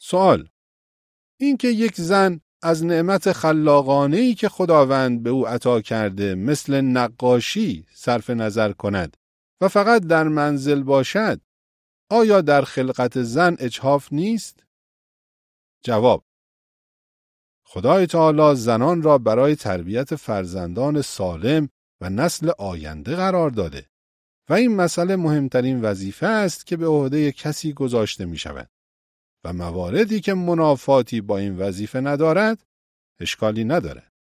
سوال: این که یک زن از نعمت خلاقانه‌ای که خداوند به او عطا کرده مثل نقاشی صرف نظر کند و فقط در منزل باشد، آیا در خلقت زن اجحاف نیست؟ جواب: خدای تعالی زنان را برای تربیت فرزندان سالم و نسل آینده قرار داده و این مسئله مهمترین وظیفه است که به عهده کسی گذاشته می شود و مواردی که منافاتی با این وظیفه ندارد اشکالی ندارد.